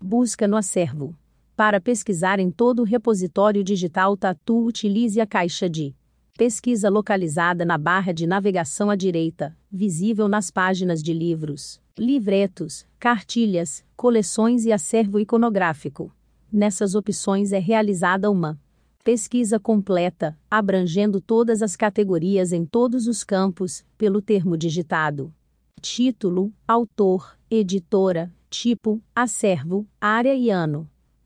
Busca no acervo. Para pesquisar em todo o repositório digital Tatu, utilize a caixa de pesquisa localizada na barra de navegação à direita, visível nas páginas de livros, livretos, cartilhas, coleções e acervo iconográfico. Nessas opções é realizada uma pesquisa completa, abrangendo todas as categorias em todos os campos, pelo termo digitado. Título, autor, editora, tipo, acervo, área e ano.